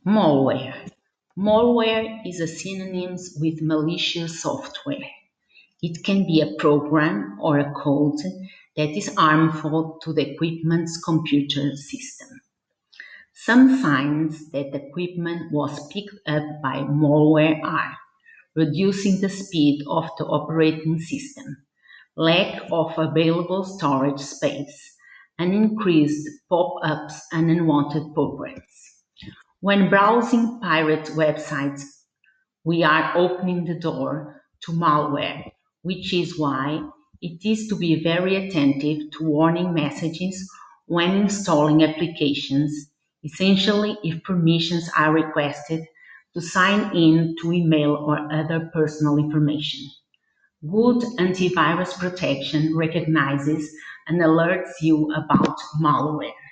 Malware. Malware is a synonym with malicious software. It can be a program or a code that is harmful to the equipment's computer system. Some signs that the equipment was picked up by malware are reducing the speed of the operating system, lack of available storage space, and increased pop-ups and unwanted programs. When browsing pirate websites, we are opening the door to malware, which is why it is to be very attentive to warning messages when installing applications, essentially if permissions are requested to sign in to email or other personal information. Good antivirus protection recognizes and alerts you about malware.